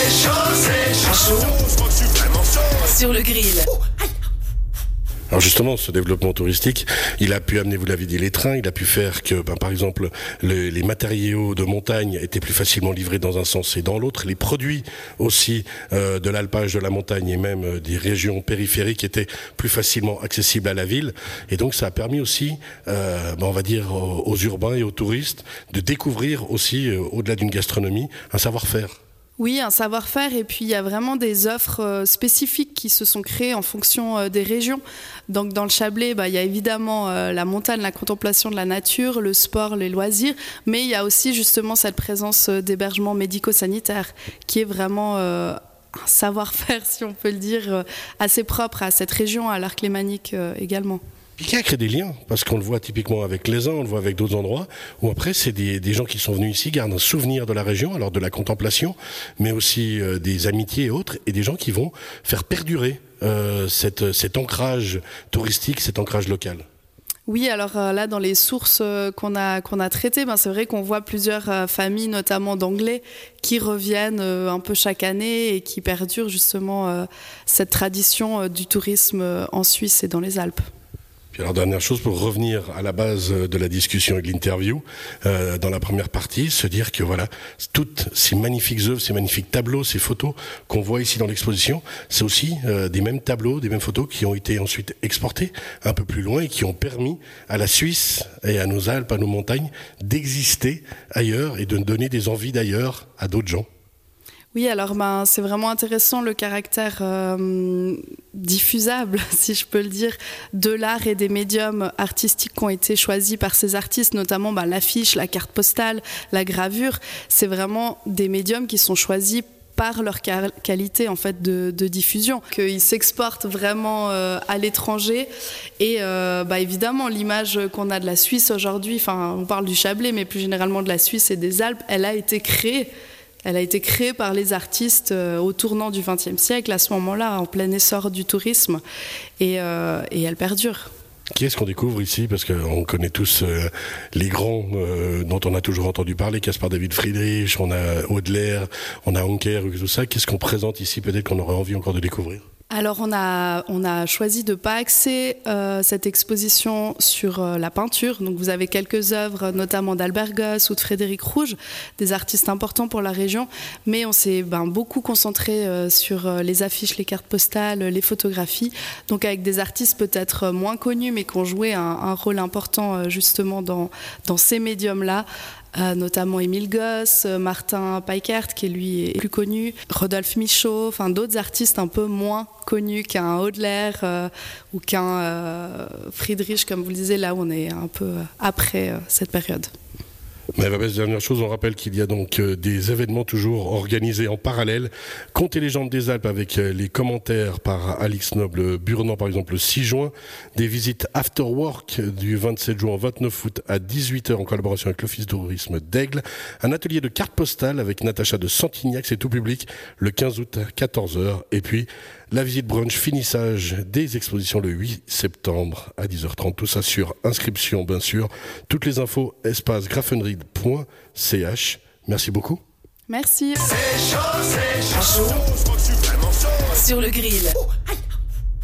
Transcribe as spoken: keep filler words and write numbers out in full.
C'est chaud, c'est chaud. Je crois que je suis vraiment chaud. Sur le grill. Alors justement, ce développement touristique, il a pu amener, vous l'avez dit, les trains, il a pu faire que, ben, par exemple, le, les matériaux de montagne étaient plus facilement livrés dans un sens et dans l'autre. Les produits aussi euh, de l'alpage, de la montagne et même euh, des régions périphériques étaient plus facilement accessibles à la ville. Et donc ça a permis aussi, euh, ben, on va dire, aux, aux urbains et aux touristes de découvrir aussi, euh, au-delà d'une gastronomie, un savoir-faire. Oui, un savoir-faire, et puis il y a vraiment des offres euh, spécifiques qui se sont créées en fonction euh, des régions. Donc dans le Chablais, bah, il y a évidemment euh, la montagne, la contemplation de la nature, le sport, les loisirs, mais il y a aussi justement cette présence euh, d'hébergement médico-sanitaire qui est vraiment euh, un savoir-faire, si on peut le dire, euh, assez propre à cette région, à l'arc lémanique euh, également. Puis qui a créé des liens, parce qu'on le voit typiquement avec les uns, on le voit avec d'autres endroits, où après c'est des, des gens qui sont venus ici, gardent un souvenir de la région, alors de la contemplation, mais aussi euh, des amitiés et autres, et des gens qui vont faire perdurer euh, cette, cet ancrage touristique, cet ancrage local. Oui, alors euh, là, dans les sources euh, qu'on a, qu'on a traitées, ben, c'est vrai qu'on voit plusieurs euh, familles, notamment d'Anglais, qui reviennent euh, un peu chaque année et qui perdurent justement euh, cette tradition euh, du tourisme euh, en Suisse et dans les Alpes. Puis alors, dernière chose, pour revenir à la base de la discussion et de l'interview, euh, dans la première partie, se dire que voilà, toutes ces magnifiques œuvres, ces magnifiques tableaux, ces photos qu'on voit ici dans l'exposition, c'est aussi euh, des mêmes tableaux, des mêmes photos qui ont été ensuite exportés un peu plus loin et qui ont permis à la Suisse et à nos Alpes, à nos montagnes, d'exister ailleurs et de donner des envies d'ailleurs à d'autres gens. Oui, alors ben, c'est vraiment intéressant le caractère euh, diffusable, si je peux le dire, de l'art et des médiums artistiques qui ont été choisis par ces artistes, notamment ben, l'affiche, la carte postale, la gravure. C'est vraiment des médiums qui sont choisis par leur car- qualité en fait de, de diffusion, qu'ils s'exportent vraiment euh, à l'étranger. Et euh, bah, évidemment, l'image qu'on a de la Suisse aujourd'hui, enfin, on parle du Chablais, mais plus généralement de la Suisse et des Alpes, elle a été créée. Elle a été créée par les artistes euh, au tournant du vingtième siècle, à ce moment-là, en plein essor du tourisme, et, euh, et elle perdure. Qui est-ce qu'on découvre ici? Parce qu'on connaît tous euh, les grands euh, dont on a toujours entendu parler, Caspar David Friedrich, on a Audelaire, on a Anker, tout ça. Qu'est-ce qu'on présente ici, peut-être qu'on aurait envie encore de découvrir? Alors on a, on a choisi de ne pas axer euh, cette exposition sur euh, la peinture. Donc vous avez quelques œuvres, notamment d'Albert Goss ou de Frédéric Rouge, des artistes importants pour la région. Mais on s'est ben, beaucoup concentré euh, sur euh, les affiches, les cartes postales, les photographies. Donc avec des artistes peut-être moins connus, mais qui ont joué un, un rôle important euh, justement dans, dans ces médiums-là. Euh, notamment Émile Goss, euh, Martin Peikert, qui lui est plus connu, Rodolphe Michaud, enfin d'autres artistes un peu moins connus qu'un Audelaire euh, ou qu'un euh, Friedrich, comme vous le disiez, là où on est un peu après euh, cette période. Mais la dernière chose, on rappelle qu'il y a donc euh, des événements toujours organisés en parallèle. Contes et légendes des Alpes avec euh, les commentaires par Alix Noble-Burnand, par exemple, le six juin. Des visites after work du vingt-sept juin au vingt-neuf août à dix-huit heures en collaboration avec l'Office de tourisme d'Aigle. Un atelier de cartes postales avec Natacha de Santignac, c'est tout public, le quinze août à quatorze heures. Et puis, la visite brunch finissage des expositions le huit septembre à dix heures trente. Tout ça sur inscription, bien sûr. Toutes les infos, espace grafenried point c h. Merci beaucoup. Merci. C'est chaud, c'est chaud. Je crois que je suis vraiment chaud. Sur le grill. Oh, aïe.